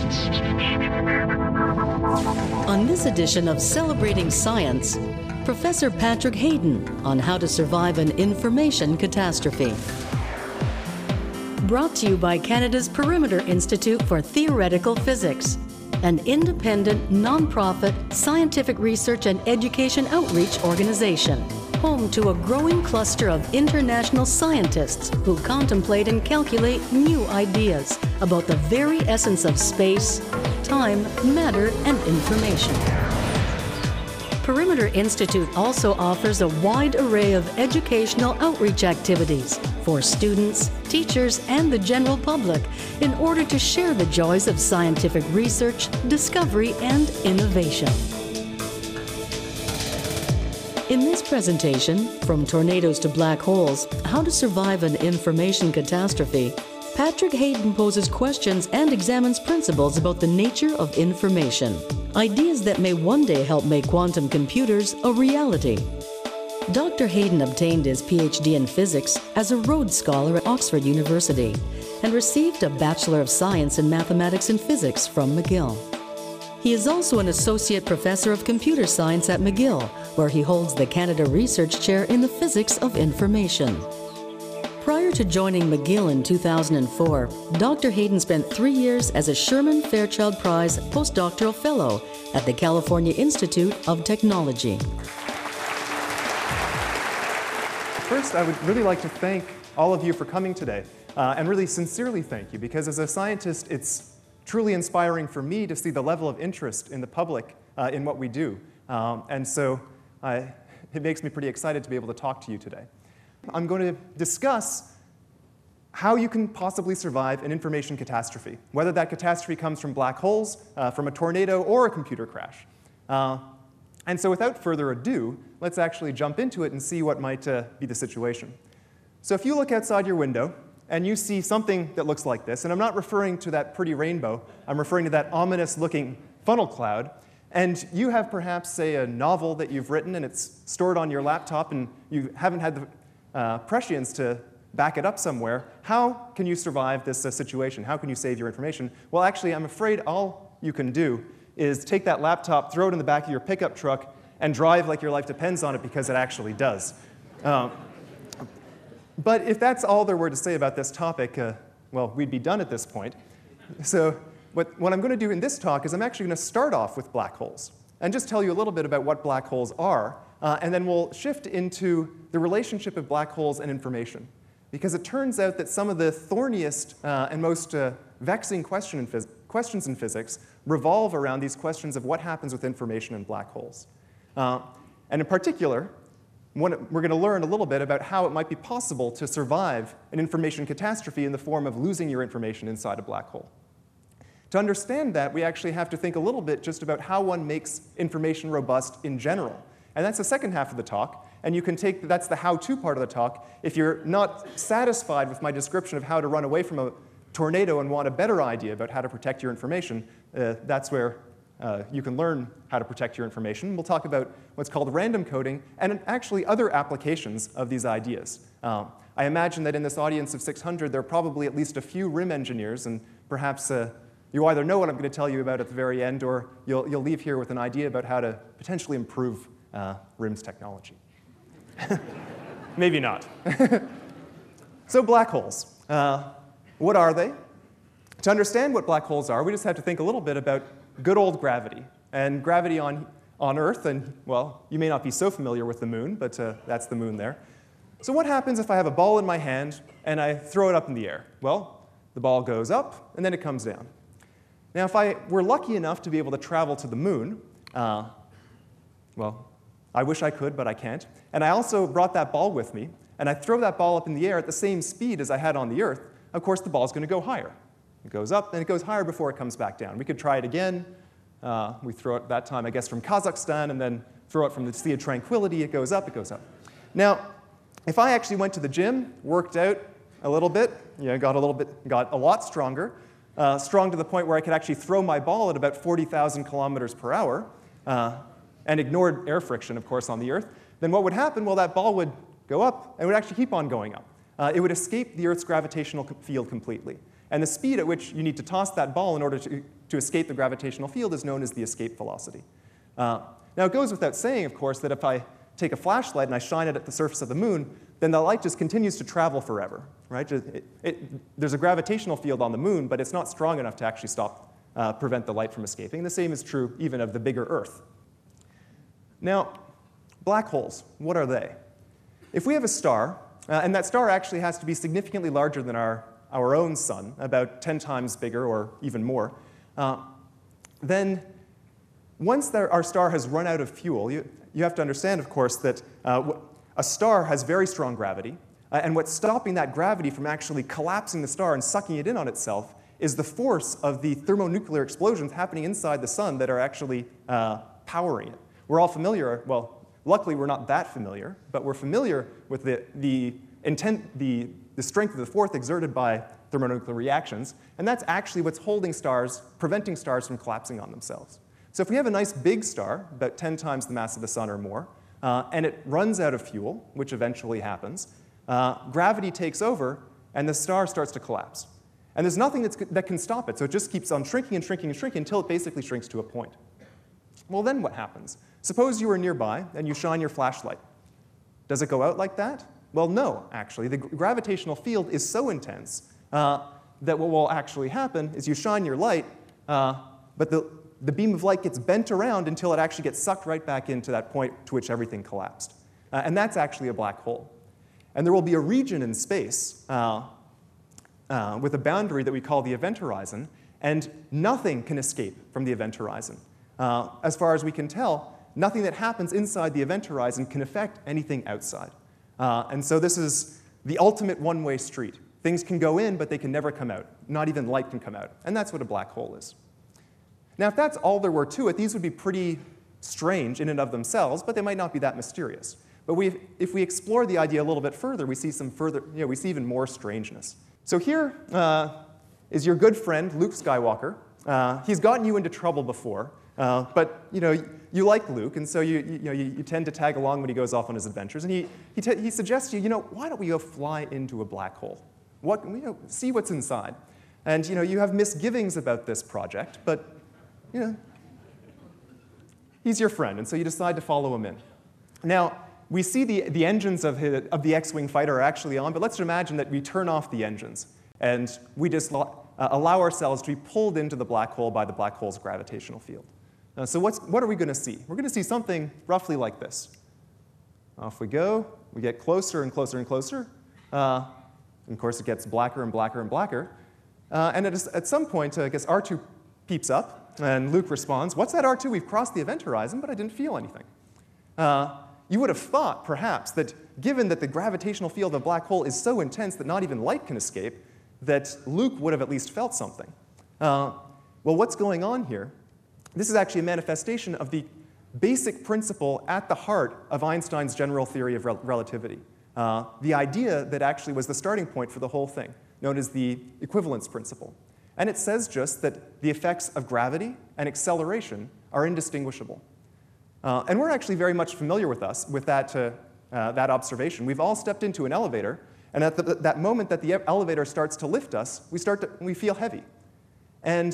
On this edition of Celebrating Science, Professor Patrick Hayden on how to survive an information catastrophe. Brought to you by Canada's Perimeter Institute for Theoretical Physics, an independent, non-profit, scientific research and education outreach organization, home to a growing cluster of international scientists who contemplate and calculate new ideas about the very essence of space, time, matter, and information. Perimeter Institute also offers a wide array of educational outreach activities for students, teachers, and the general public in order to share the joys of scientific research, discovery, and innovation. In this presentation, From Tornadoes to Black Holes, How to Survive an Information Catastrophe, Patrick Hayden poses questions and examines principles about the nature of information, ideas that may one day help make quantum computers a reality. Dr. Hayden obtained his PhD in physics as a Rhodes Scholar at Oxford University and received a Bachelor of Science in Mathematics and Physics from McGill. He is also an Associate Professor of Computer Science at McGill, where he holds the Canada Research Chair in the Physics of Information. Prior to joining McGill in 2004, Dr. Hayden spent 3 years as a Sherman Fairchild Prize postdoctoral fellow at the California Institute of Technology. First, I would really like to thank all of you for coming today, and really sincerely thank you, because as a scientist, it's truly inspiring for me to see the level of interest in the public in what we do. And so it makes me pretty excited to be able to talk to you today. I'm going to discuss how you can possibly survive an information catastrophe, whether that catastrophe comes from black holes, from a tornado, or a computer crash. And so without further ado, let's actually jump into it and see what might be the situation. So if you look outside your window, and you see something that looks like this, and I'm not referring to that pretty rainbow, I'm referring to that ominous-looking funnel cloud, and you have perhaps, say, a novel that you've written, and it's stored on your laptop, and you haven't had the prescience to back it up somewhere. How can you survive this situation? How can you save your information? Well, actually, I'm afraid all you can do is take that laptop, throw it in the back of your pickup truck, and drive like your life depends on it, because it actually does. But if that's all there were to say about this topic, well, we'd be done at this point. So what I'm going to do in this talk is I'm actually going to start off with black holes and just tell you a little bit about what black holes are, and then we'll shift into the relationship of black holes and information. Because it turns out that some of the thorniest and most vexing questions in physics revolve around these questions of what happens with information in black holes. And in particular, we're going to learn a little bit about how it might be possible to survive an information catastrophe in the form of losing your information inside a black hole. To understand that, we actually have to think a little bit just about how one makes information robust in general. And that's the second half of the talk, and you can take, that's the how-to part of the talk. If you're not satisfied with my description of how to run away from a tornado and want a better idea about how to protect your information, that's where you can learn how to protect your information. We'll talk about what's called random coding and actually other applications of these ideas. I imagine that in this audience of 600, there are probably at least a few RIM engineers, and perhaps you either know what I'm going to tell you about at the very end, or you'll leave here with an idea about how to potentially improve RIM's technology. Maybe not. So black holes. What are they? To understand what black holes are, we just have to think a little bit about good old gravity. And gravity on Earth, and well, you may not be so familiar with the moon, but that's the moon there. So what happens if I have a ball in my hand and I throw it up in the air? Well, the ball goes up and then it comes down. Now, if I were lucky enough to be able to travel to the moon, well, I wish I could, but I can't. And I also brought that ball with me, and I throw that ball up in the air at the same speed as I had on the Earth, of course, the ball's going to go higher. It goes up, and it goes higher before it comes back down. We could try it again. We throw it that time, I guess, from Kazakhstan, and then throw it from the Sea of Tranquility. It goes up, it goes up. Now, if I actually went to the gym, worked out a little bit, got a lot stronger, strong to the point where I could actually throw my ball at about 40,000 kilometers per hour, and ignored air friction, of course, on the Earth, then what would happen? Well, that ball would go up, and it would actually keep on going up. It would escape the Earth's gravitational field completely. And the speed at which you need to toss that ball in order to escape the gravitational field is known as the escape velocity. Now, it goes without saying, of course, that if I take a flashlight and I shine it at the surface of the moon, then the light just continues to travel forever, right? There's a gravitational field on the moon, but it's not strong enough to actually prevent the light from escaping. The same is true even of the bigger Earth. Now, black holes, what are they? If we have a star, and that star actually has to be significantly larger than our own sun, about 10 times bigger or even more, then once our star has run out of fuel, you have to understand, of course, that a star has very strong gravity, and what's stopping that gravity from actually collapsing the star and sucking it in on itself is the force of the thermonuclear explosions happening inside the sun that are actually powering it. We're all familiar, well, luckily we're not that familiar, but we're familiar with the strength of the force exerted by thermonuclear reactions, and that's actually what's holding stars, preventing stars from collapsing on themselves. So if we have a nice big star, about 10 times the mass of the sun or more, and it runs out of fuel, which eventually happens, gravity takes over, and the star starts to collapse. And there's nothing that can stop it, so it just keeps on shrinking and shrinking and shrinking until it basically shrinks to a point. Well, then what happens? Suppose you were nearby and you shine your flashlight. Does it go out like that? Well, no, actually. The gravitational field is so intense that what will actually happen is you shine your light, but the beam of light gets bent around until it actually gets sucked right back into that point to which everything collapsed. And that's actually a black hole. And there will be a region in space with a boundary that we call the event horizon, and nothing can escape from the event horizon. As far as we can tell, nothing that happens inside the event horizon can affect anything outside. And so this is the ultimate one-way street. Things can go in, but they can never come out. Not even light can come out. And that's what a black hole is. Now, if that's all there were to it, these would be pretty strange in and of themselves, but they might not be that mysterious. But if we explore the idea a little bit further, we see we see even more strangeness. So here is your good friend, Luke Skywalker. He's gotten you into trouble before, but you like Luke, and so you tend to tag along when he goes off on his adventures. And he suggests to you, why don't we go fly into a black hole? See what's inside. And you have misgivings about this project, but he's your friend, and so you decide to follow him in. Now, we see the engines of the X-Wing fighter are actually on, but let's imagine that we turn off the engines, and we just allow ourselves to be pulled into the black hole by the black hole's gravitational field. So what are we going to see? We're going to see something roughly like this. Off we go. We get closer and closer and closer. And of course, it gets blacker and blacker and blacker. And at some point, I guess R2 peeps up, and Luke responds, "What's that, R2? We've crossed the event horizon, but I didn't feel anything." You would have thought, perhaps, that given that the gravitational field of a black hole is so intense that not even light can escape, that Luke would have at least felt something. Well, what's going on here? This is actually a manifestation of the basic principle at the heart of Einstein's general theory of relativity. The idea that actually was the starting point for the whole thing, known as the equivalence principle. And it says just that the effects of gravity and acceleration are indistinguishable. And we're actually very much familiar with that observation. We've all stepped into an elevator, and at that moment that the elevator starts to lift us, we feel heavy. And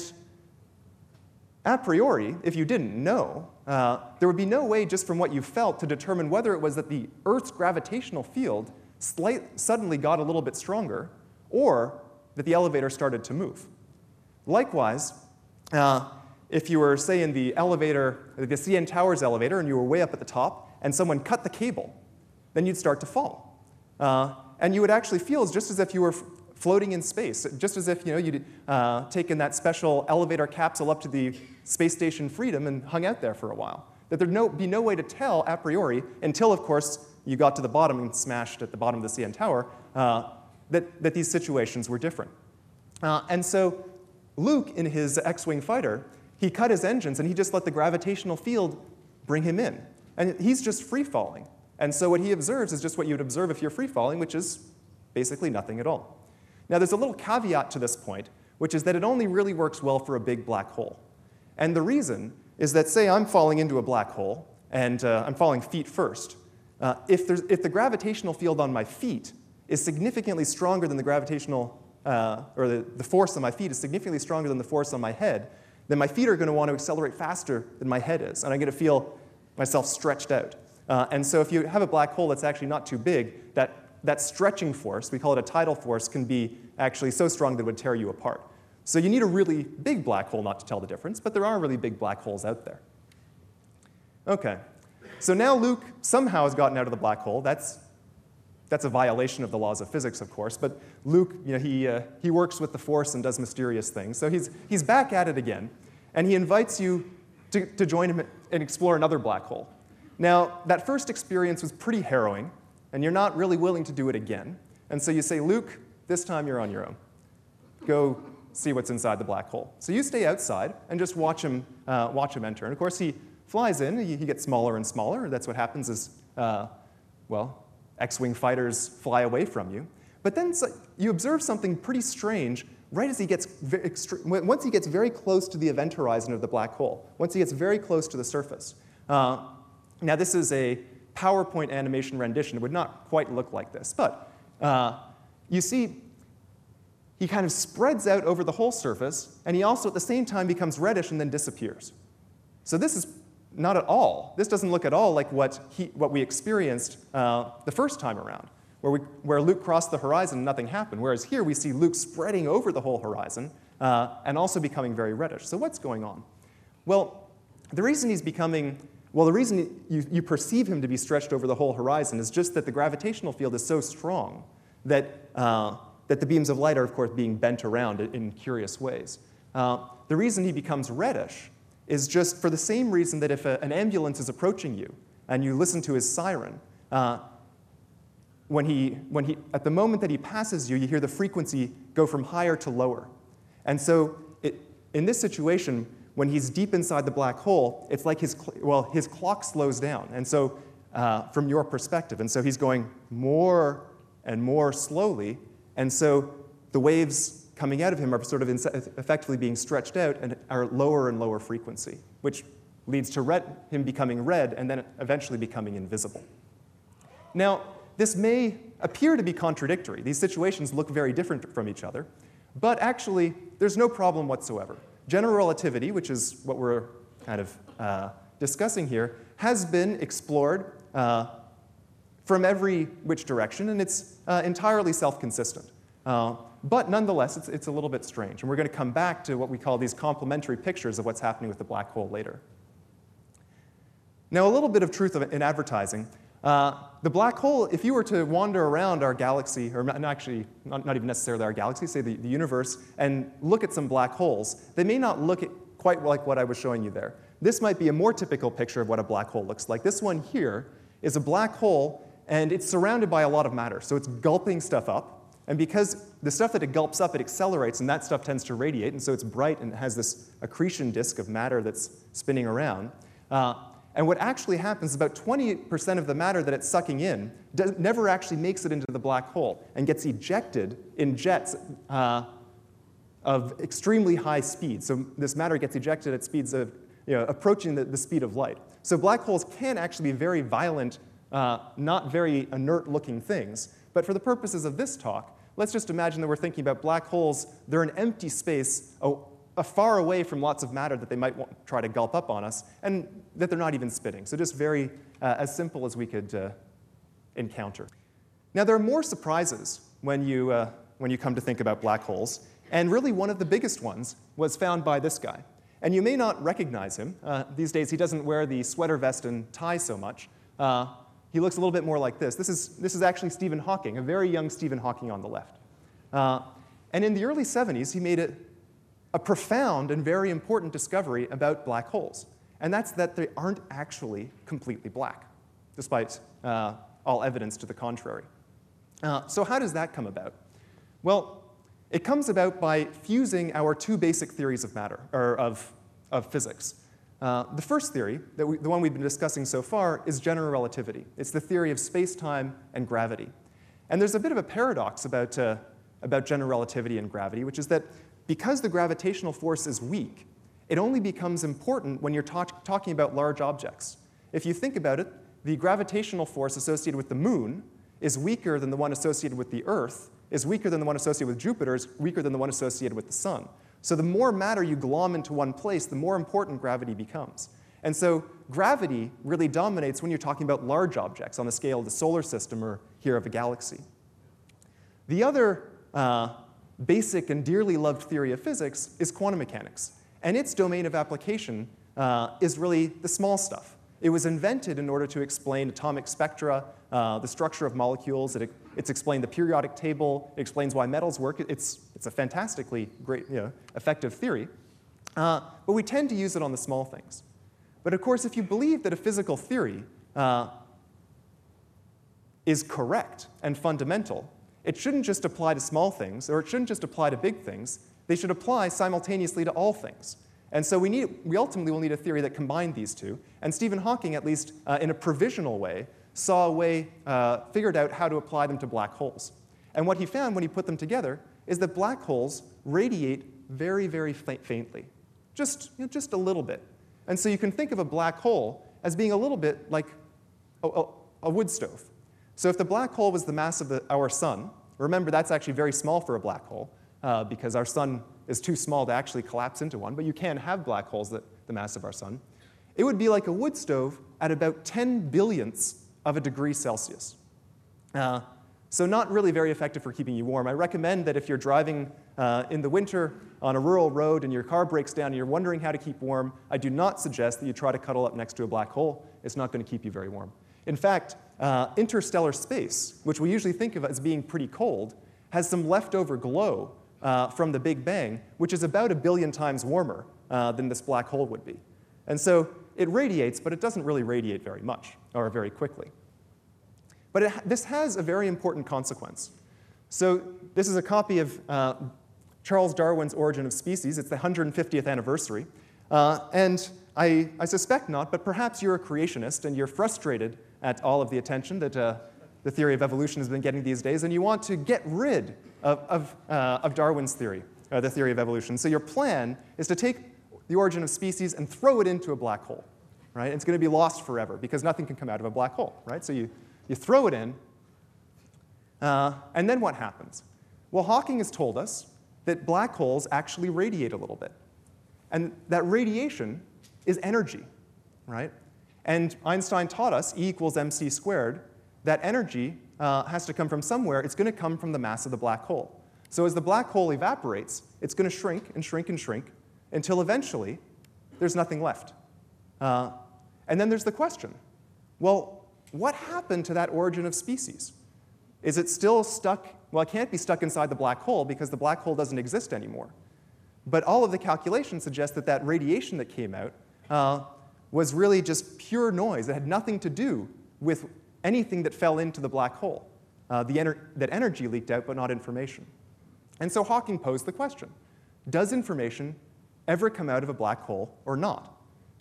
a priori, if you didn't know, there would be no way just from what you felt to determine whether it was that the Earth's gravitational field suddenly got a little bit stronger, or that the elevator started to move. Likewise, if you were, say, in the elevator, the CN Towers elevator, and you were way up at the top, and someone cut the cable, then you'd start to fall. And you would actually feel just as if you were floating in space, just as if you'd taken that special elevator capsule up to the space station Freedom and hung out there for a while. That there'd be no way to tell a priori until, of course, you got to the bottom and smashed at the bottom of the CN Tower, that these situations were different. And so Luke, in his X-Wing fighter, he cut his engines and he just let the gravitational field bring him in. And he's just free-falling. And so what he observes is just what you'd observe if you're free-falling, which is basically nothing at all. Now, there's a little caveat to this point, which is that it only really works well for a big black hole. And the reason is that, say I'm falling into a black hole, and I'm falling feet first. If the gravitational field on my feet is significantly stronger than the gravitational or the force on my feet is significantly stronger than the force on my head, then my feet are going to want to accelerate faster than my head is, and I'm going to feel myself stretched out. And so if you have a black hole that's actually not too big, that stretching force, we call it a tidal force, can be actually so strong that it would tear you apart. So you need a really big black hole not to tell the difference, but there are really big black holes out there. Okay, so now Luke somehow has gotten out of the black hole. That's a violation of the laws of physics, of course, but Luke, he works with the force and does mysterious things. So he's back at it again, and he invites you to join him and explore another black hole. Now, that first experience was pretty harrowing, and you're not really willing to do it again. And so you say, Luke, this time you're on your own. Go see what's inside the black hole. So you stay outside and just watch him enter. And of course, he flies in. He gets smaller and smaller. That's what happens as, X-wing fighters fly away from you. But then you observe something pretty strange right as he gets once he gets very close to the event horizon of the black hole, once he gets very close to the surface. Now, this is a PowerPoint animation rendition. It would not quite look like this. But you see, he kind of spreads out over the whole surface, and he also at the same time becomes reddish and then disappears. So this is not at all. This doesn't look at all like what we experienced the first time around, where Luke crossed the horizon and nothing happened. Whereas here we see Luke spreading over the whole horizon and also becoming very reddish. So what's going on? Well, the reason you perceive him to be stretched over the whole horizon is just that the gravitational field is so strong that the beams of light are, of course, being bent around in curious ways. The reason he becomes reddish is just for the same reason that if an ambulance is approaching you and you listen to his siren, at the moment that he passes you, you hear the frequency go from higher to lower. And so in this situation, when he's deep inside the black hole, it's like his clock slows down. And so from your perspective, and so he's going more and more slowly, and so the waves coming out of him are sort of effectively being stretched out and are lower and lower frequency, which leads to him becoming red and then eventually becoming invisible. Now, this may appear to be contradictory. These situations look very different from each other, but actually, there's no problem whatsoever. General relativity, which is what we're kind of discussing here, has been explored from every which direction, and it's entirely self-consistent. But nonetheless, it's a little bit strange. And we're going to come back to what we call these complementary pictures of what's happening with the black hole later. Now, a little bit of truth in advertising. The black hole, if you were to wander around our galaxy, or not even necessarily our galaxy, say the universe, and look at some black holes, they may not look quite like what I was showing you there. This might be a more typical picture of what a black hole looks like. This one here is a black hole, and it's surrounded by a lot of matter. So it's gulping stuff up. And because the stuff that it gulps up, it accelerates, and that stuff tends to radiate, and so it's bright and it has this accretion disk of matter that's spinning around. And what actually happens is about 20% of the matter that it's sucking in never actually makes it into the black hole and gets ejected in jets of extremely high speed. So this matter gets ejected at speeds of approaching the speed of light. So black holes can actually be very violent, not very inert-looking things. But for the purposes of this talk, let's just imagine that we're thinking about black holes. They're an empty space far away from lots of matter that they might try to gulp up on us, and that they're not even spitting. So just very as simple as we could encounter. Now, there are more surprises when you come to think about black holes, and really one of the biggest ones was found by this guy. And you may not recognize him. These days, he doesn't wear the sweater vest and tie so much. He looks a little bit more like this. This is actually Stephen Hawking, a very young Stephen Hawking on the left. And in the early 70s, he made a profound and very important discovery about black holes. And that's that they aren't actually completely black, despite all evidence to the contrary. So how does that come about? Well, it comes about by fusing our two basic theories of matter, or of physics. The first theory, the one we've been discussing so far, is general relativity. It's the theory of space-time and gravity. And there's a bit of a paradox about general relativity and gravity, which is that because the gravitational force is weak, it only becomes important when you're talking about large objects. If you think about it, the gravitational force associated with the moon is weaker than the one associated with the Earth is weaker than the one associated with Jupiter is weaker than the one associated with the sun. So the more matter you glom into one place, the more important gravity becomes. And so gravity really dominates when you're talking about large objects on the scale of the solar system or here of a galaxy. The other basic and dearly loved theory of physics is quantum mechanics. And its domain of application is really the small stuff. It was invented in order to explain atomic spectra, the structure of molecules. It's explained the periodic table. It explains why metals work. It's a fantastically great, effective theory. But we tend to use it on the small things. But of course, if you believe that a physical theory is correct and fundamental, it shouldn't just apply to small things, or it shouldn't just apply to big things. They should apply simultaneously to all we ultimately will need a theory that combined these two. And Stephen Hawking, at least in a provisional way, figured out how to apply them to black holes. And what he found when he put them together is that black holes radiate very, very faintly, just a little bit. And so you can think of a black hole as being a little bit like a wood stove. So if the black hole was the mass of our sun, remember that's actually very small for a black hole because our sun is too small to actually collapse into one, but you can have black holes the mass of our sun. It would be like a wood stove at about 10 billionths of a degree Celsius. So not really very effective for keeping you warm. I recommend that if you're driving in the winter on a rural road and your car breaks down and you're wondering how to keep warm, I do not suggest that you try to cuddle up next to a black hole. It's not going to keep you very warm. In fact, interstellar space, which we usually think of as being pretty cold, has some leftover glow from the Big Bang, which is about 1 billion times warmer than this black hole would be. And so it radiates, but it doesn't really radiate very much or very quickly. But this has a very important consequence. So this is a copy of Charles Darwin's Origin of Species. It's the 150th anniversary. And I suspect not, but perhaps you're a creationist and you're frustrated at all of the attention that the theory of evolution has been getting these days, and you want to get rid of Darwin's theory, the theory of evolution. So your plan is to take the origin of species and throw it into a black hole, right? It's going to be lost forever because nothing can come out of a black hole, right? So you throw it in, and then what happens? Well, Hawking has told us that black holes actually radiate a little bit. And that radiation is energy, right? And Einstein taught us, E equals mc squared, that energy has to come from somewhere. It's going to come from the mass of the black hole. So as the black hole evaporates, it's going to shrink and shrink and shrink until eventually there's nothing left. And then there's the question, well, what happened to that origin of species? Is it still stuck? Well, it can't be stuck inside the black hole because the black hole doesn't exist anymore. But all of the calculations suggest that that radiation that came out was really just pure noise. It had nothing to do with anything that fell into the black hole. That energy leaked out, but not information. And so Hawking posed the question, does information ever come out of a black hole or not?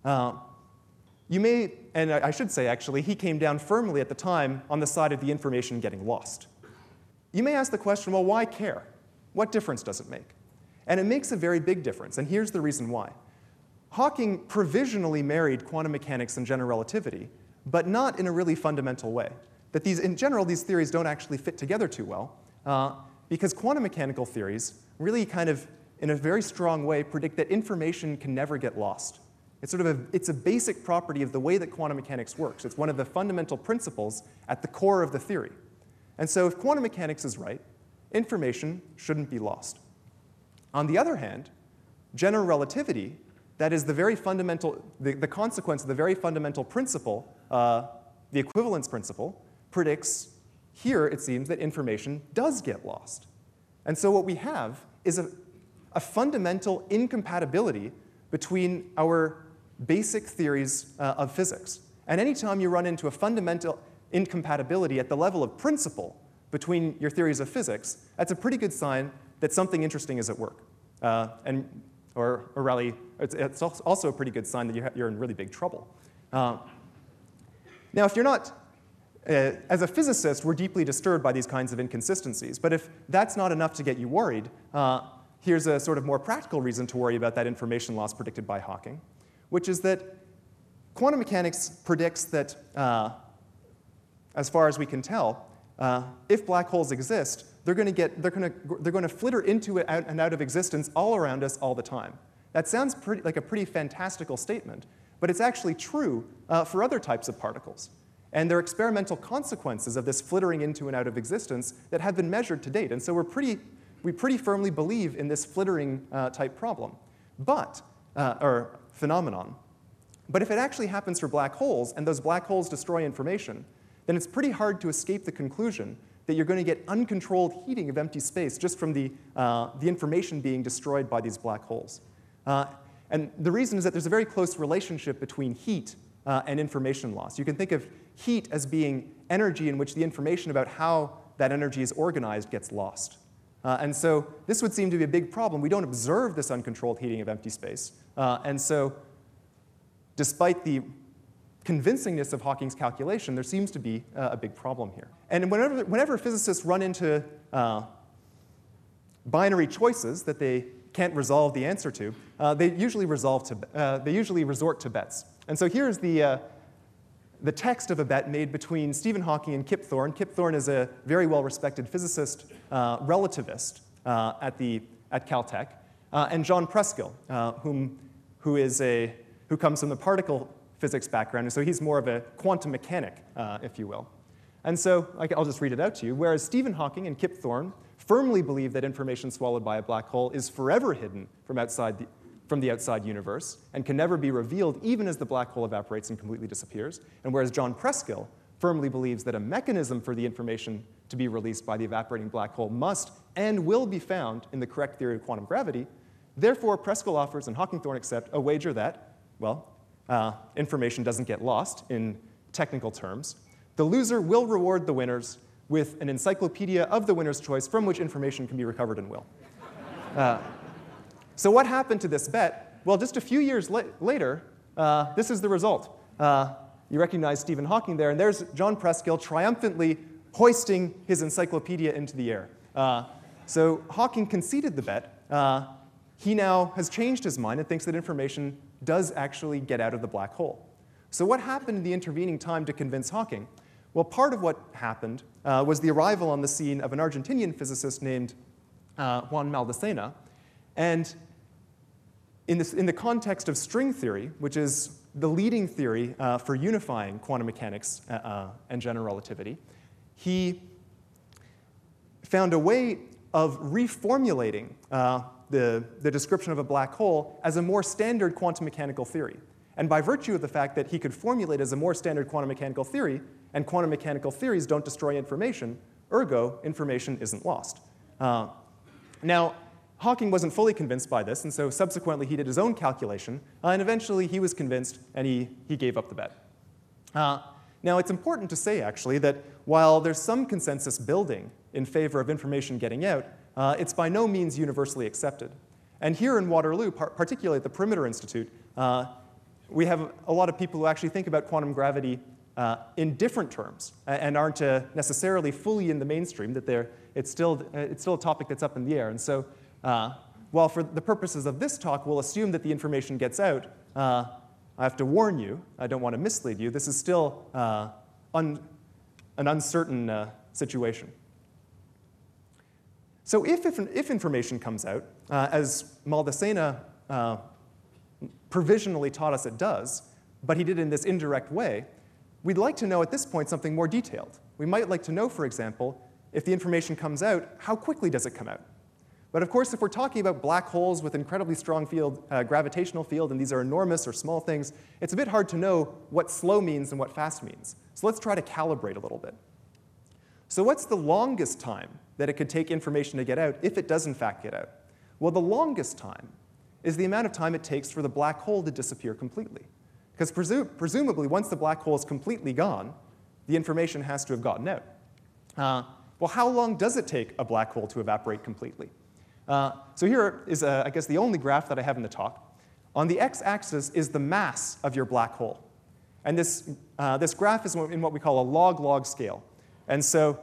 You may, and I should say actually, he came down firmly at the time on the side of the information getting lost. You may ask the question, well, why care? What difference does it make? And it makes a very big difference, and here's the reason why. Hawking provisionally married quantum mechanics and general relativity, but not in a really fundamental way. That in general, these theories don't actually fit together too well, because quantum mechanical theories really kind of, in a very strong way, predict that information can never get lost. It's a basic property of the way that quantum mechanics works. It's one of the fundamental principles at the core of the theory. And so if quantum mechanics is right, information shouldn't be lost. On the other hand, general relativity, that is the very fundamental, the consequence of the very fundamental principle, the equivalence principle, predicts here, it seems, that information does get lost. And so what we have is a fundamental incompatibility between our basic theories of physics. And anytime you run into a fundamental incompatibility at the level of principle between your theories of physics, that's a pretty good sign that something interesting is at work. Or really, it's also a pretty good sign that you're in really big trouble. Now, if you're not, as a physicist, we're deeply disturbed by these kinds of inconsistencies. But if that's not enough to get you worried, here's a sort of more practical reason to worry about that information loss predicted by Hawking, which is that quantum mechanics predicts that, as far as we can tell, if black holes exist, they're going to flitter into it and out of existence all around us all the time. That sounds like a pretty fantastical statement, but it's actually true for other types of particles. And there are experimental consequences of this flittering into and out of existence that have been measured to date. And so we pretty firmly believe in this flittering type problem, or phenomenon. But if it actually happens for black holes, and those black holes destroy information, then it's pretty hard to escape the conclusion that you're going to get uncontrolled heating of empty space just from the information being destroyed by these black holes. And the reason is that there's a very close relationship between heat and information loss. You can think of heat as being energy in which the information about how that energy is organized gets lost. And so this would seem to be a big problem. We don't observe this uncontrolled heating of empty space. And so despite the convincingness of Hawking's calculation, there seems to be a big problem here. And whenever physicists run into binary choices that they can't resolve the answer to, they usually resort to bets. And so here's the text of a bet made between Stephen Hawking and Kip Thorne. Kip Thorne is a very well-respected physicist, relativist at Caltech, and John Preskill, who comes from the particle physics background, and so he's more of a quantum mechanic, if you will. And so I'll just read it out to you. Whereas Stephen Hawking and Kip Thorne firmly believe that information swallowed by a black hole is forever hidden from the outside universe and can never be revealed even as the black hole evaporates and completely disappears. And whereas John Preskill firmly believes that a mechanism for the information to be released by the evaporating black hole must and will be found in the correct theory of quantum gravity, therefore Preskill offers and Hawking-Thorne accept a wager that, well, information doesn't get lost in technical terms. The loser will reward the winners with an encyclopedia of the winner's choice from which information can be recovered in will. So what happened to this bet? Well, just a few years later, this is the result. You recognize Stephen Hawking there, and there's John Preskill triumphantly hoisting his encyclopedia into the air. So Hawking conceded the bet. He now has changed his mind and thinks that information does actually get out of the black hole. So what happened in the intervening time to convince Hawking? Well, part of what happened was the arrival on the scene of an Argentinian physicist named Juan Maldacena. And in the context of string theory, which is the leading theory for unifying quantum mechanics and general relativity, he found a way of reformulating the description of a black hole as a more standard quantum mechanical theory. And by virtue of the fact that he could formulate as a more standard quantum mechanical theory, and quantum mechanical theories don't destroy information, ergo, information isn't lost. Now, Hawking wasn't fully convinced by this, and so subsequently he did his own calculation, and eventually he was convinced, and he gave up the bet. Now, it's important to say, actually, that while there's some consensus building in favor of information getting out, it's by no means universally accepted. And here in Waterloo, particularly at the Perimeter Institute, we have a lot of people who actually think about quantum gravity in different terms and aren't necessarily fully in the mainstream, that it's still a topic that's up in the air. And so while for the purposes of this talk, we'll assume that the information gets out, I have to warn you, I don't want to mislead you, this is still an uncertain situation. So if information comes out, as Maldacena provisionally taught us it does, but he did it in this indirect way, we'd like to know at this point something more detailed. We might like to know, for example, if the information comes out, how quickly does it come out? But of course, if we're talking about black holes with incredibly strong gravitational field, and these are enormous or small things, it's a bit hard to know what slow means and what fast means. So let's try to calibrate a little bit. So what's the longest time that it could take information to get out if it does in fact get out? Well, the longest time is the amount of time it takes for the black hole to disappear completely. Because presumably, once the black hole is completely gone, the information has to have gotten out. Well, how long does it take a black hole to evaporate completely? So here is, I guess, the only graph that I have in the talk. On the x-axis is the mass of your black hole. And this graph is in what we call a log-log scale. And so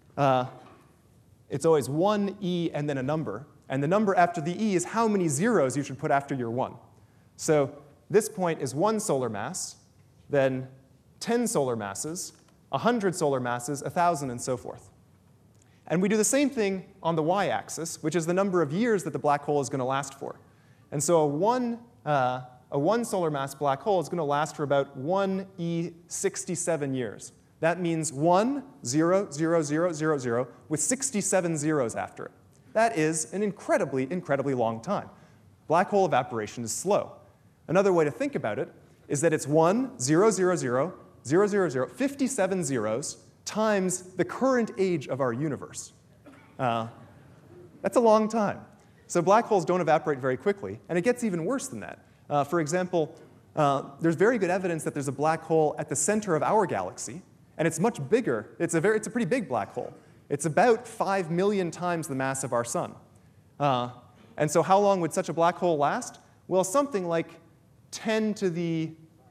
it's always 1, e, and then a number. And the number after the e is how many zeros you should put after your 1. So this point is 1 solar mass, then 10 solar masses, 100 solar masses, 1,000, and so forth. And we do the same thing on the y-axis, which is the number of years that the black hole is going to last for. And so a one solar mass black hole is going to last for about 1e67 years. That means 1, 0, 0, 0, 0, 0, with 67 zeros after it. That is an incredibly, incredibly long time. Black hole evaporation is slow. Another way to think about it is that it's 1, 0, 0, 0, 0, 0, 0, 57 zeros times the current age of our universe. That's a long time. So black holes don't evaporate very quickly, and it gets even worse than that. For example, there's very good evidence that there's a black hole at the center of our galaxy, and it's much bigger. It's a pretty big black hole. It's about 5 million times the mass of our sun. And so how long would such a black hole last? Well, something like 10 to the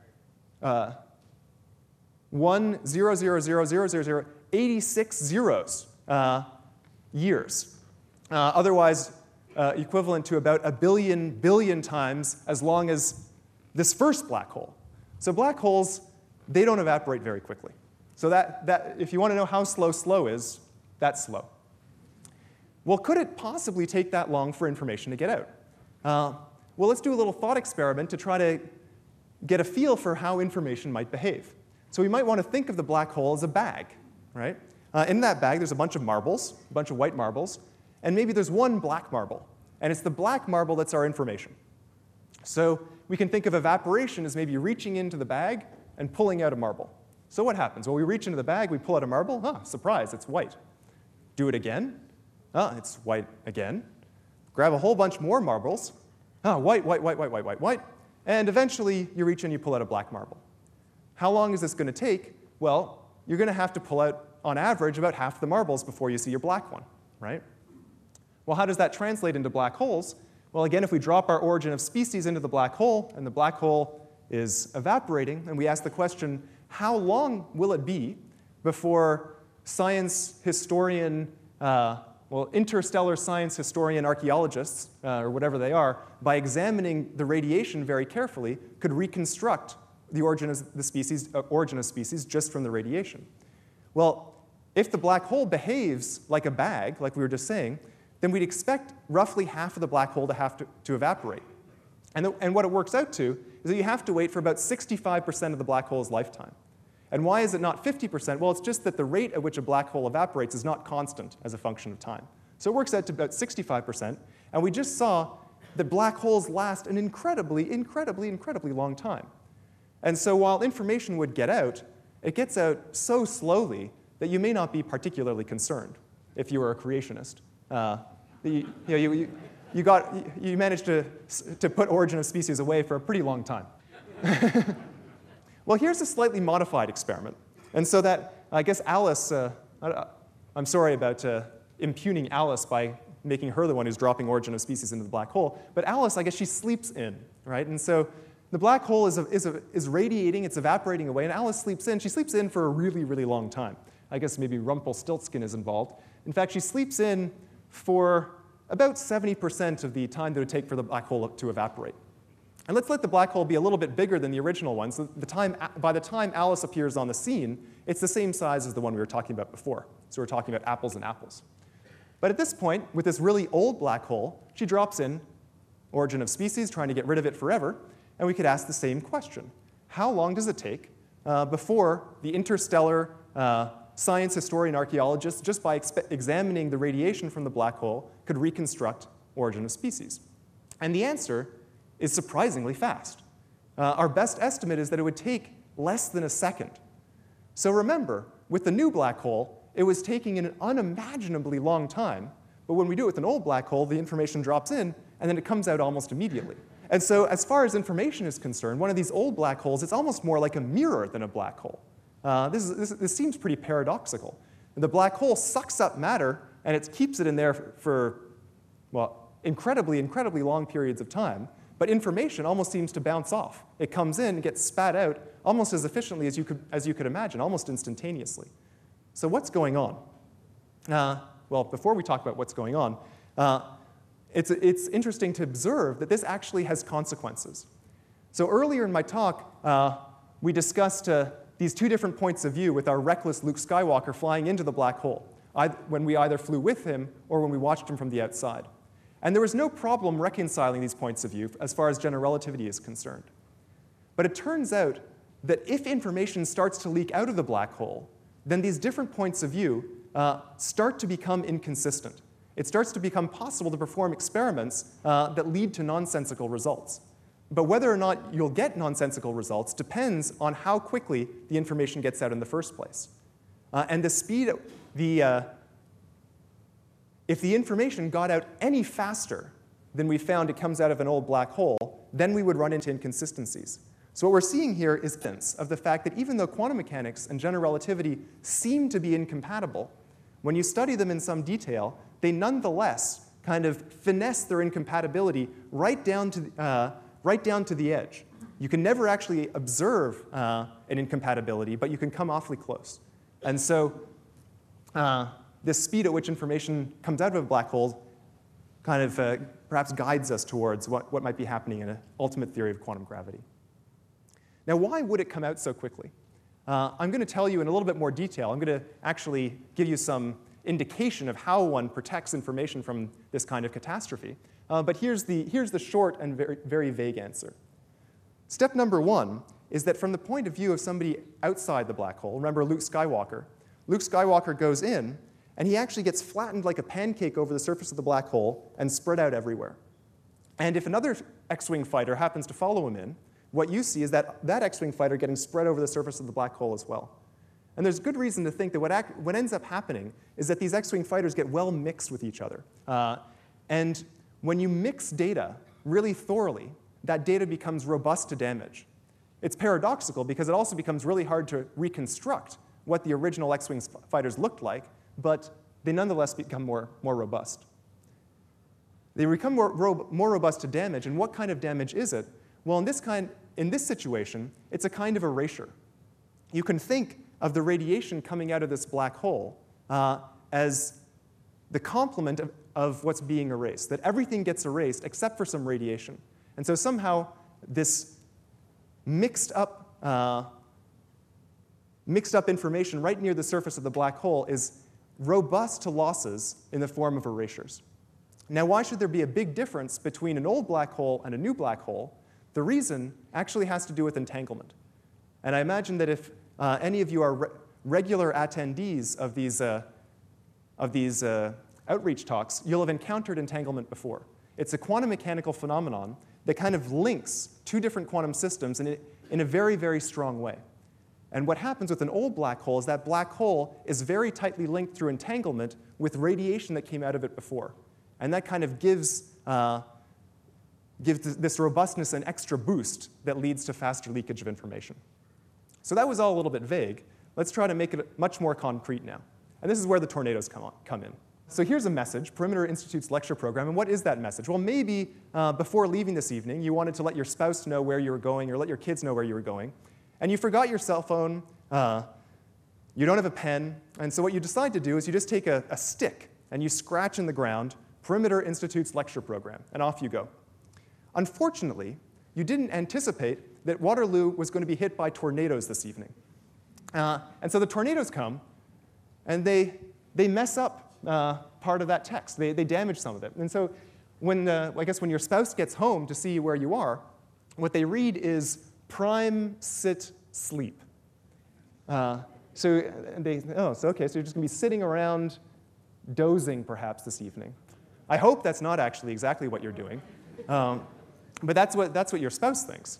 1, 0, 0, 0, 0, 0, 0, 86 zeros years. Otherwise, equivalent to about 1 billion times as long as this first black hole. So black holes, they don't evaporate very quickly. So that if you want to know how slow is, that's slow. Well, could it possibly take that long for information to get out? Well, let's do a little thought experiment to try to get a feel for how information might behave. So we might want to think of the black hole as a bag, right? In that bag, there's a bunch of marbles, a bunch of white marbles, and maybe there's one black marble. And it's the black marble that's our information. So we can think of evaporation as maybe reaching into the bag and pulling out a marble. So what happens? Well, we reach into the bag, we pull out a marble. Surprise, it's white. Do it again. It's white again. Grab a whole bunch more marbles. White, white, white, white, white, white, white. And eventually, you reach in, you pull out a black marble. How long is this going to take? Well, you're going to have to pull out, on average, about half the marbles before you see your black one, right? Well, how does that translate into black holes? Well, again, if we drop our origin of species into the black hole, and the black hole is evaporating, and we ask the question, how long will it be before science historian, interstellar science historian archaeologists, or whatever they are, by examining the radiation very carefully, could reconstruct the origin of species just from the radiation? Well, if the black hole behaves like a bag, like we were just saying, then we'd expect roughly half of the black hole to have to evaporate. And what it works out to is that you have to wait for about 65% of the black hole's lifetime. And why is it not 50%? Well, it's just that the rate at which a black hole evaporates is not constant as a function of time. So it works out to about 65%. And we just saw that black holes last an incredibly, incredibly, incredibly long time. And so while information would get out, it gets out so slowly that you may not be particularly concerned if you were a creationist. You managed to put origin of species away for a pretty long time. Well, here's a slightly modified experiment. And so that, I guess Alice, I'm sorry about impugning Alice by making her the one who's dropping origin of species into the black hole. But Alice, I guess she sleeps in, right? And so the black hole is radiating, it's evaporating away, and Alice sleeps in. She sleeps in for a really, really long time. I guess maybe Rumpelstiltskin is involved. In fact, she sleeps in for about 70% of the time that it would take for the black hole to evaporate. And let's let the black hole be a little bit bigger than the original one. So by the time Alice appears on the scene, it's the same size as the one we were talking about before. So we're talking about apples and apples. But at this point, with this really old black hole, she drops in origin of species, trying to get rid of it forever. And we could ask the same question. How long does it take before the interstellar science historian archaeologists, just by examining the radiation from the black hole, could reconstruct origin of species? And the answer is surprisingly fast. Our best estimate is that it would take less than a second. So remember, with the new black hole, it was taking an unimaginably long time. But when we do it with an old black hole, the information drops in, and then it comes out almost immediately. And so as far as information is concerned, one of these old black holes, it's almost more like a mirror than a black hole. This seems pretty paradoxical. The black hole sucks up matter, and it keeps it in there for incredibly, incredibly long periods of time. But information almost seems to bounce off. It comes in, gets spat out almost as efficiently as you could imagine, almost instantaneously. So what's going on? Well, before we talk about what's going on, it's interesting to observe that this actually has consequences. So earlier in my talk, we discussed these two different points of view with our reckless Luke Skywalker flying into the black hole. when we either flew with him or when we watched him from the outside. And there was no problem reconciling these points of view as far as general relativity is concerned. But it turns out that if information starts to leak out of the black hole, then these different points of view start to become inconsistent. It starts to become possible to perform experiments that lead to nonsensical results. But whether or not you'll get nonsensical results depends on how quickly the information gets out in the first place. And the speed, if the information got out any faster than we found it comes out of an old black hole, then we would run into inconsistencies. So what we're seeing here is evidence of the fact that even though quantum mechanics and general relativity seem to be incompatible, when you study them in some detail, they nonetheless kind of finesse their incompatibility right down to the edge. You can never actually observe an incompatibility, but you can come awfully close. And so this speed at which information comes out of a black hole kind of perhaps guides us towards what might be happening in an ultimate theory of quantum gravity. Now, why would it come out so quickly? I'm going to tell you in a little bit more detail. I'm going to actually give you some indication of how one protects information from this kind of catastrophe. But here's the short and very, very vague answer. Step number one is that from the point of view of somebody outside the black hole, remember Luke Skywalker goes in, and he actually gets flattened like a pancake over the surface of the black hole and spread out everywhere. And if another X-wing fighter happens to follow him in, what you see is that X-wing fighter getting spread over the surface of the black hole as well. And there's good reason to think that what ends up happening is that these X-wing fighters get well mixed with each other. And when you mix data really thoroughly, that data becomes robust to damage. It's paradoxical because it also becomes really hard to reconstruct what the original X-wing fighters looked like, but they nonetheless become more robust. They become more robust to damage, and what kind of damage is it? Well, in this situation, it's a kind of erasure. You can think of the radiation coming out of this black hole as the complement of what's being erased, that everything gets erased except for some radiation. And so somehow this mixed up information right near the surface of the black hole is robust to losses in the form of erasures. Now, why should there be a big difference between an old black hole and a new black hole? The reason actually has to do with entanglement. And I imagine that if any of you are regular attendees of these outreach talks, you'll have encountered entanglement before. It's a quantum mechanical phenomenon that kind of links two different quantum systems in a very, very strong way. And what happens with an old black hole is that black hole is very tightly linked through entanglement with radiation that came out of it before. And that kind of gives this robustness an extra boost that leads to faster leakage of information. So that was all a little bit vague. Let's try to make it much more concrete now. And this is where the tornadoes come in. So here's a message, Perimeter Institute's lecture program. And what is that message? Well, maybe before leaving this evening, you wanted to let your spouse know where you were going or let your kids know where you were going. And you forgot your cell phone. You don't have a pen. And so what you decide to do is you just take a stick and you scratch in the ground, Perimeter Institute's lecture program, and off you go. Unfortunately, you didn't anticipate that Waterloo was going to be hit by tornadoes this evening. And so the tornadoes come, and they mess up part of that text. They damage some of it. And so I guess when your spouse gets home to see where you are, what they read is prime, sit, sleep. Okay, so you're just going to be sitting around dozing perhaps this evening. I hope that's not actually exactly what you're doing. But that's what your spouse thinks.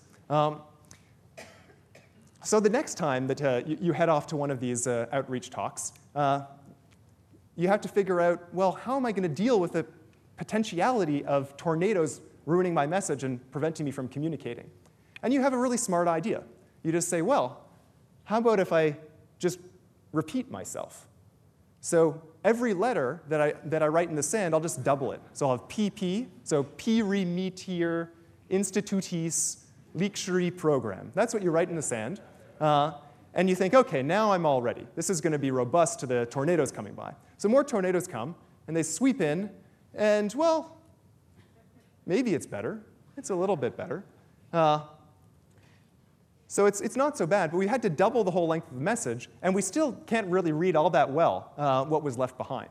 So the next time that you head off to one of these outreach talks, you have to figure out, well, how am I going to deal with the potentiality of tornadoes ruining my message and preventing me from communicating? And you have a really smart idea. You just say, well, how about if I just repeat myself? So every letter that I write in the sand, I'll just double it. So I'll have PP, so Perimeter Institutis Lecturi Program. That's what you write in the sand. And you think, OK, now I'm all ready. This is going to be robust to the tornadoes coming by. So more tornadoes come, and they sweep in, and, well, maybe it's better. It's a little bit better. So it's not so bad, but we had to double the whole length of the message, and we still can't really read all that well what was left behind.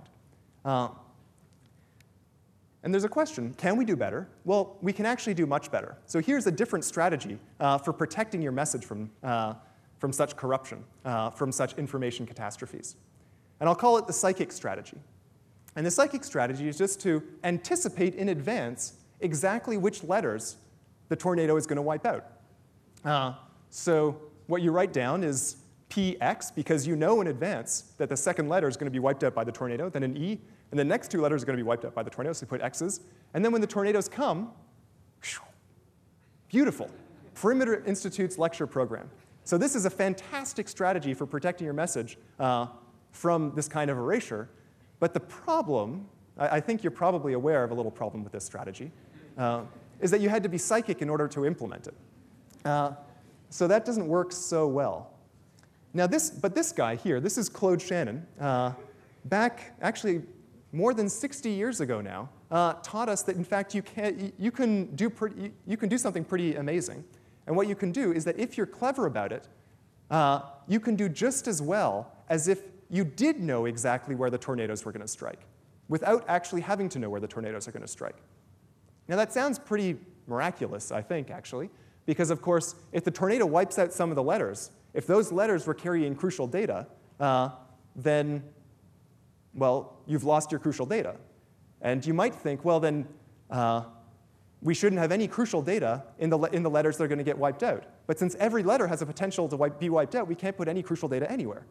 And there's a question, can we do better? Well, we can actually do much better. So here's a different strategy for protecting your message from such corruption, from such information catastrophes. And I'll call it the psychic strategy. And the psychic strategy is just to anticipate in advance exactly which letters the tornado is going to wipe out. So what you write down is PX, because you know in advance that the second letter is going to be wiped out by the tornado, then an E, and the next two letters are going to be wiped out by the tornado, so you put X's. And then when the tornadoes come, beautiful. Perimeter Institute's lecture program. So this is a fantastic strategy for protecting your message from this kind of erasure. But the problem, I think you're probably aware of a little problem with this strategy, is that you had to be psychic in order to implement it. So that doesn't work so well. Now but this guy here, this is Claude Shannon, back actually more than 60 years ago now, taught us that in fact you can do something pretty amazing. And what you can do is that if you're clever about it, you can do just as well as if you did know exactly where the tornadoes were going to strike, without actually having to know where the tornadoes are going to strike. Now that sounds pretty miraculous, I think, actually, because of course, if the tornado wipes out some of the letters, if those letters were carrying crucial data, then, well, you've lost your crucial data. And you might think, well, then we shouldn't have any crucial data in the letters that are going to get wiped out. But since every letter has a potential to be wiped out, we can't put any crucial data anywhere.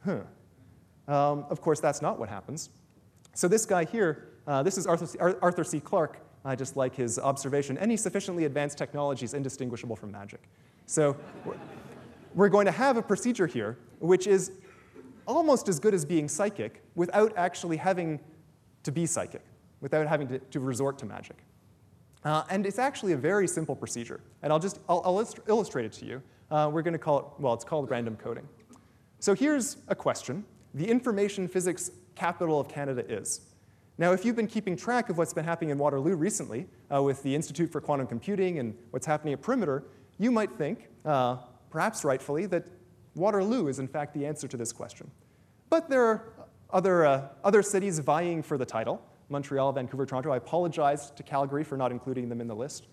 Of course, that's not what happens. So this guy here, this is Arthur C. Clarke. I just like his observation. Any sufficiently advanced technology is indistinguishable from magic. So we're going to have a procedure here which is almost as good as being psychic without actually having to be psychic, without having to resort to magic. And it's actually a very simple procedure. And I'll illustrate it to you. We're going to call it, well, it's called random coding. So here's a question. The information physics capital of Canada is. Now, if you've been keeping track of what's been happening in Waterloo recently with the Institute for Quantum Computing and what's happening at Perimeter, you might think, perhaps rightfully, that Waterloo is in fact the answer to this question. But there are other cities vying for the title. Montreal, Vancouver, Toronto. I apologize to Calgary for not including them in the list.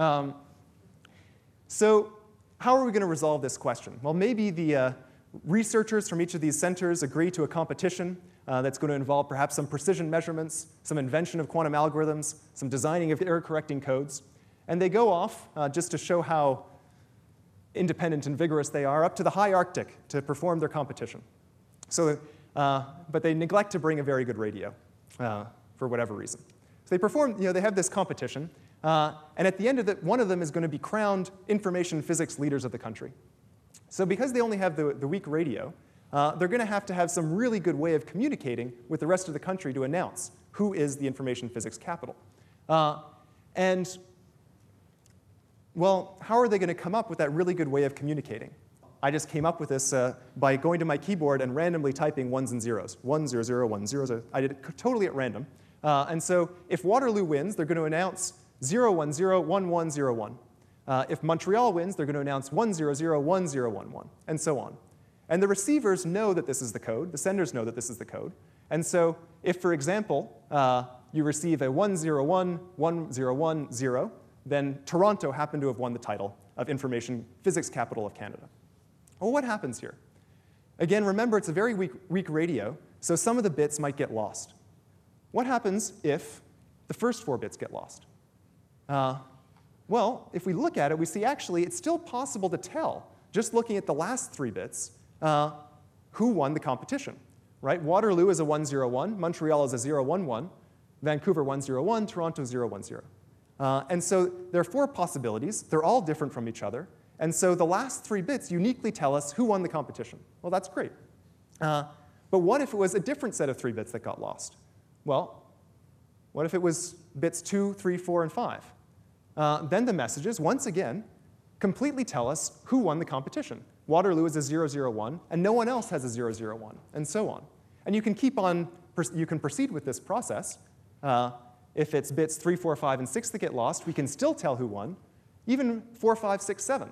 So how are we going to resolve this question? Well, maybe the researchers from each of these centers agree to a competition that's going to involve perhaps some precision measurements, some invention of quantum algorithms, some designing of error-correcting codes. And they go off, just to show how independent and vigorous they are, up to the high Arctic to perform their competition. So, but they neglect to bring a very good radio for whatever reason. So they perform, they have this competition, and at the end of it, one of them is going to be crowned information physics leaders of the country. So because they only have the weak radio, they're going to have some really good way of communicating with the rest of the country to announce who is the information physics capital. And, well, how are they going to come up with that really good way of communicating? I just came up with this by going to my keyboard and randomly typing ones and zeros. 1, 0, 0, 1, 0, 0. I did it totally at random. And so if Waterloo wins, they're going to announce 0, 1, 0, 1, 1, 0, 1. If Montreal wins, they're going to announce 1, 0, 0, 1, 0, 1, 1, and so on. And the receivers know that this is the code. The senders know that this is the code. And so if, for example, you receive a 1, 0, 1, 1, 0, 1, 0, then Toronto happened to have won the title of Information Physics Capital of Canada. Well, what happens here? Again, remember, it's a very weak radio, so some of the bits might get lost. What happens if the first 4 bits get lost? Well, if we look at it, we see actually it's still possible to tell, just looking at the last 3 bits, who won the competition. Right? Waterloo is a 1, 0, 1. Montreal is a 0, 1, 1. Vancouver 1, 0, 1. Toronto 0, 1, 0. And so there are 4 possibilities. They're all different from each other. And so the last 3 bits uniquely tell us who won the competition. Well, that's great. But what if it was a different set of 3 bits that got lost? Well, what if it was bits 2, 3, 4, and 5? Then the messages, once again, completely tell us who won the competition. Waterloo is a 0, 0, 1, and no one else has a 0, 0, 1, and so on. And you can keep on, you can proceed with this process. If it's bits 3, 4, 5, and 6 that get lost, we can still tell who won, even 4, 5, 6, 7.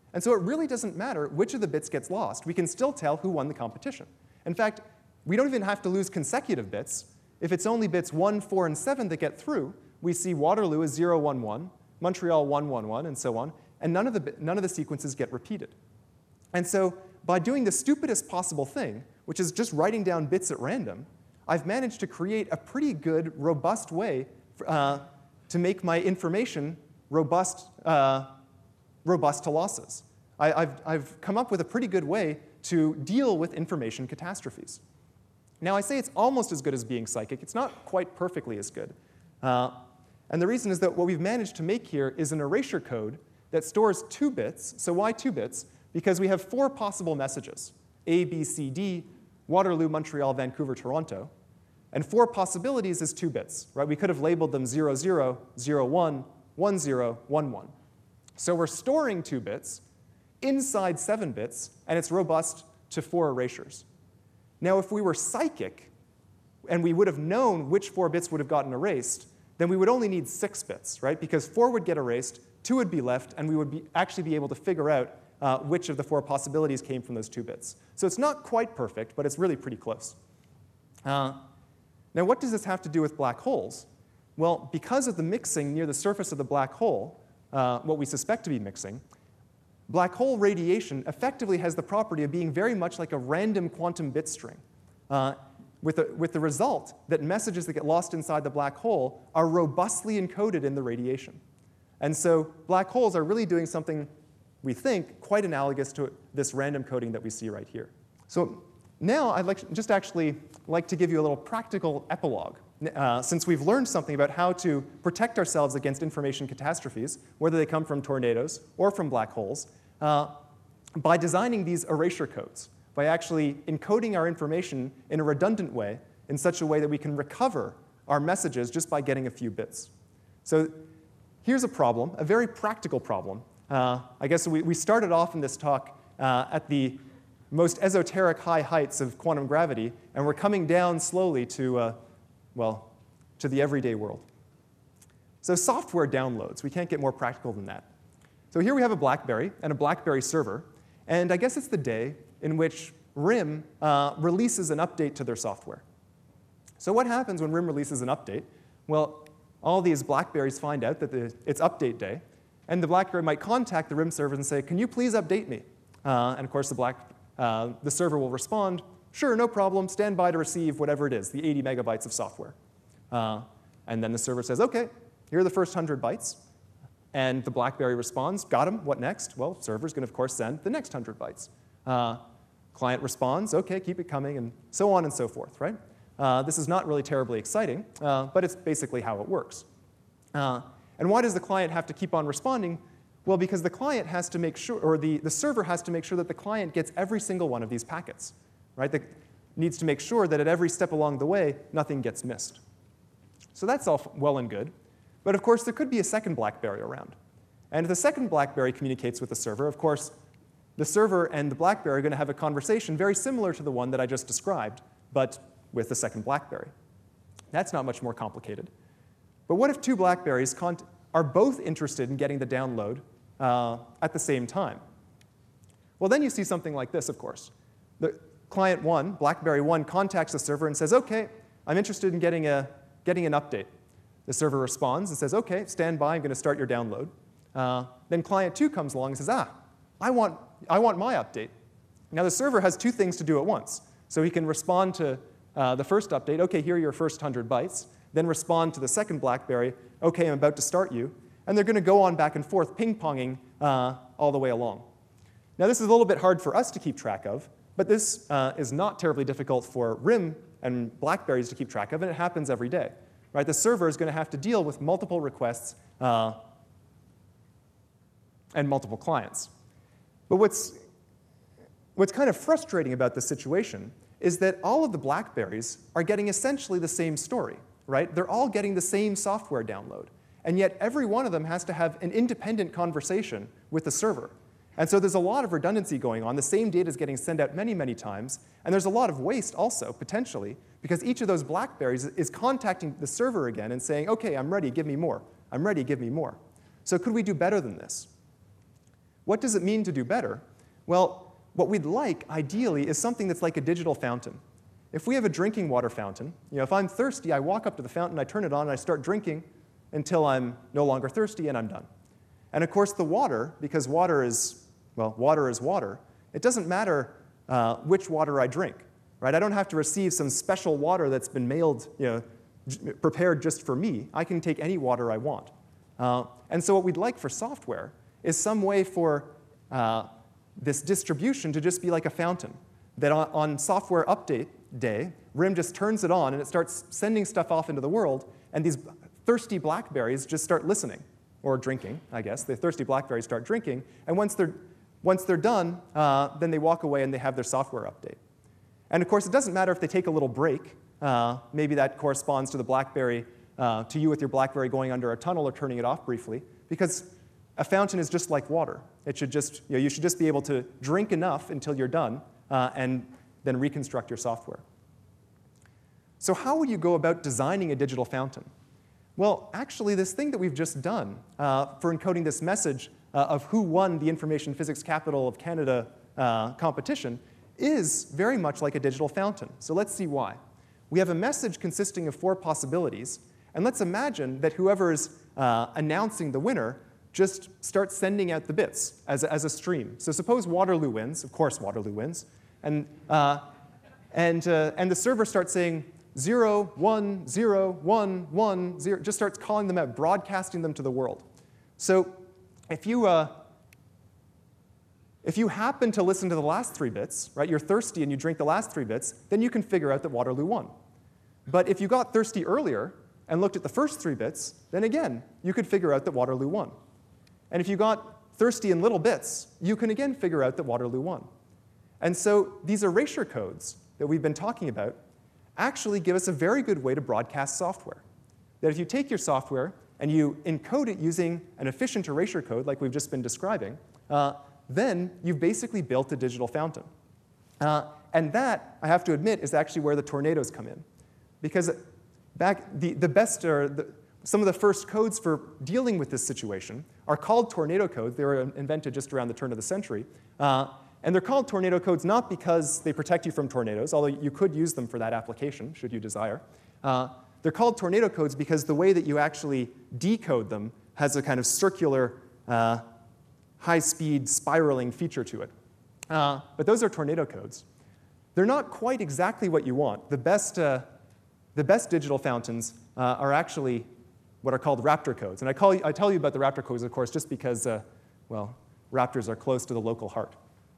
And so it really doesn't matter which of the bits gets lost. We can still tell who won the competition. In fact, we don't even have to lose consecutive bits. If it's only bits 1, 4, and 7 that get through, we see Waterloo is 0, 1, 1, Montreal 1, 1, 1, and so on, and none of the sequences get repeated. And so by doing the stupidest possible thing, which is just writing down bits at random, I've managed to create a pretty good, robust way to make my information robust to losses. I've come up with a pretty good way to deal with information catastrophes. Now, I say it's almost as good as being psychic. It's not quite perfectly as good. And the reason is that what we've managed to make here is an erasure code that stores 2 bits. So why 2 bits? Because we have 4 possible messages, A, B, C, D, Waterloo, Montreal, Vancouver, Toronto. And 4 possibilities is 2 bits, right? We could have labeled them 0, 0, 0, 1, 1, 0, 1, 1. So we're storing 2 bits inside 7 bits, and it's robust to 4 erasures. Now, if we were psychic, and we would have known which 4 bits would have gotten erased, then we would only need 6 bits, right? Because 4 would get erased, 2 would be left, and we would actually be able to figure out which of the 4 possibilities came from those 2 bits. So it's not quite perfect, but it's really pretty close. Now, what does this have to do with black holes? Well, because of the mixing near the surface of the black hole, what we suspect to be mixing, black hole radiation effectively has the property of being very much like a random quantum bit string, with the result that messages that get lost inside the black hole are robustly encoded in the radiation. And so black holes are really doing something, we think, quite analogous to this random coding that we see right here. So now I'd just actually like to give you a little practical epilogue. Since we've learned something about how to protect ourselves against information catastrophes, whether they come from tornadoes or from black holes, by designing these erasure codes, by actually encoding our information in a redundant way in such a way that we can recover our messages just by getting a few bits. So here's a problem, a very practical problem. I guess we started off in this talk at the most esoteric high heights of quantum gravity, and we're coming down slowly to, well, to the everyday world. So software downloads, we can't get more practical than that. So here we have a BlackBerry and a BlackBerry server, and I guess it's the day in which RIM releases an update to their software. So what happens when RIM releases an update? Well, all these BlackBerries find out that it's update day, and the BlackBerry might contact the RIM server and say, can you please update me? And of course, the server will respond, sure, no problem, stand by to receive whatever it is, the 80 megabytes of software. And then the server says, OK, here are the first 100 bytes. And the BlackBerry responds, got him, what next? Well, server's going to, of course, send the next 100 bytes. Client responds, OK, keep it coming, and so on and so forth, right? This is not really terribly exciting, but it's basically how it works. And why does the client have to keep on responding? Well, because the client has to make sure, or the server has to make sure that the client gets every single one of these packets, right? That needs to make sure that at every step along the way, nothing gets missed. So that's all well and good. But of course, there could be a second BlackBerry around. And if the second BlackBerry communicates with the server, of course, the server and the BlackBerry are going to have a conversation very similar to the one that I just described, but with the second BlackBerry. That's not much more complicated. But what if 2 BlackBerries are both interested in getting the download at the same time? Well, then you see something like this, of course. The client 1, BlackBerry 1, contacts the server and says, OK, I'm interested in getting an update. The server responds and says, OK, stand by, I'm going to start your download. Then client 2 comes along and says, I want my update. Now, the server has 2 things to do at once. So he can respond to the first update, OK, here are your first 100 bytes, then respond to the second BlackBerry, OK, I'm about to start you. And they're going to go on back and forth, ping-ponging all the way along. Now, this is a little bit hard for us to keep track of, but this is not terribly difficult for RIM and BlackBerries to keep track of, and it happens every day. Right? The server is going to have to deal with multiple requests and multiple clients. But what's kind of frustrating about this situation is that all of the BlackBerries are getting essentially the same story. Right? They're all getting the same software download. And yet every one of them has to have an independent conversation with the server. And so there's a lot of redundancy going on. The same data is getting sent out many, many times. And there's a lot of waste also, potentially, because each of those BlackBerries is contacting the server again and saying, OK, I'm ready, give me more. I'm ready, give me more. So could we do better than this? what does it mean to do better? Well, what we'd like, ideally, is something that's like a digital fountain. If we have a drinking water fountain, if I'm thirsty, I walk up to the fountain, I turn it on, and I start drinking until I'm no longer thirsty and I'm done. And of course, the water, because water is water, it doesn't matter which water I drink, right? I don't have to receive some special water that's been mailed, prepared just for me. I can take any water I want. And so what we'd like for software is some way for this distribution to just be like a fountain, that on software update day, RIM just turns it on and it starts sending stuff off into the world, and these thirsty blackberries just start listening, or drinking, I guess. The thirsty blackberries start drinking, and once they're done, then they walk away and they have their software update. And of course, it doesn't matter if they take a little break. Maybe that corresponds to the BlackBerry, to you with your BlackBerry going under a tunnel or turning it off briefly, because a fountain is just like water. It should just, you should just be able to drink enough until you're done, and then reconstruct your software. So how would you go about designing a digital fountain? Well, actually, this thing that we've just done for encoding this message of who won the Information Physics Capital of Canada competition is very much like a digital fountain. So let's see why. We have a message consisting of 4 possibilities, and let's imagine that whoever is announcing the winner just starts sending out the bits as a stream. So suppose Waterloo wins. Of course, Waterloo wins. And the server starts saying 0, 1, 0, 1, 1, 0, just starts calling them out, broadcasting them to the world. So if you happen to listen to the last 3 bits, right, you're thirsty and you drink the last 3 bits, then you can figure out that Waterloo won. But if you got thirsty earlier and looked at the first 3 bits, then again, you could figure out that Waterloo won. And if you got thirsty in little bits, you can again figure out that Waterloo won. And so these erasure codes that we've been talking about actually give us a very good way to broadcast software. That if you take your software and you encode it using an efficient erasure code like we've just been describing, then you've basically built a digital fountain. And that, I have to admit, is actually where the tornadoes come in. Because some of the first codes for dealing with this situation are called tornado codes. They were invented just around the turn of the century. And they're called tornado codes not because they protect you from tornadoes, although you could use them for that application, should you desire. They're called tornado codes because the way that you actually decode them has a kind of circular, high-speed spiraling feature to it. But those are tornado codes. They're not quite exactly what you want. The best digital fountains are actually what are called raptor codes. And I tell you about the raptor codes, of course, just because, well, raptors are close to the local heart.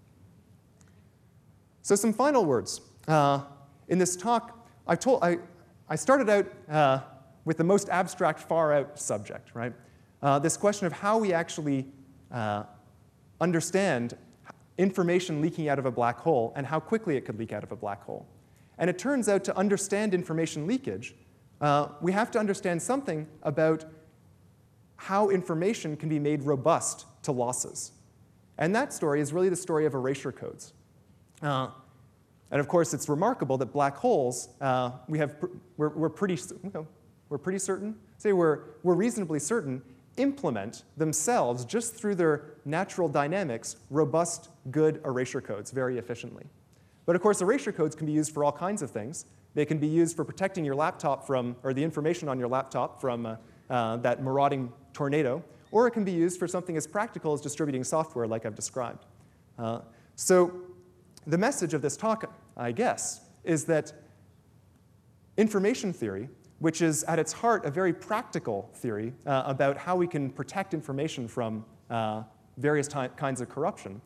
So some final words. In this talk, I started out with the most abstract, far-out subject, right? This question of how we actually understand information leaking out of a black hole and how quickly it could leak out of a black hole. And it turns out to understand information leakage, we have to understand something about how information can be made robust to losses. And that story is really the story of erasure codes. And of course, it's remarkable that black holes, we're pretty certain, we're reasonably certain, implement themselves, just through their natural dynamics, robust, good erasure codes very efficiently. But of course, erasure codes can be used for all kinds of things. They can be used for protecting your laptop from, or the information on your laptop from that marauding tornado, or it can be used for something as practical as distributing software like I've described. So the message of this talk, I guess, is that information theory, which is at its heart a very practical theory about how we can protect information from various kinds of corruption,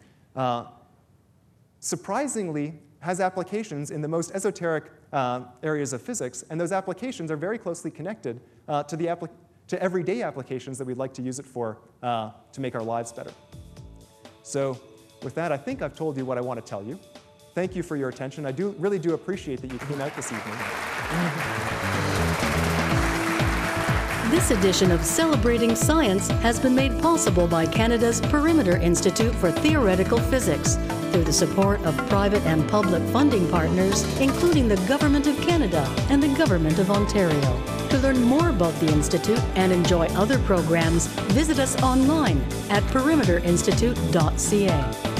surprisingly has applications in the most esoteric areas of physics, and those applications are very closely connected to everyday applications that we'd like to use it for to make our lives better. So with that, I think I've told you what I want to tell you. Thank you for your attention. I really do appreciate that you came out this evening. This edition of Celebrating Science has been made possible by Canada's Perimeter Institute for Theoretical Physics through the support of private and public funding partners, including the Government of Canada and the Government of Ontario. To learn more about the Institute and enjoy other programs, visit us online at perimeterinstitute.ca.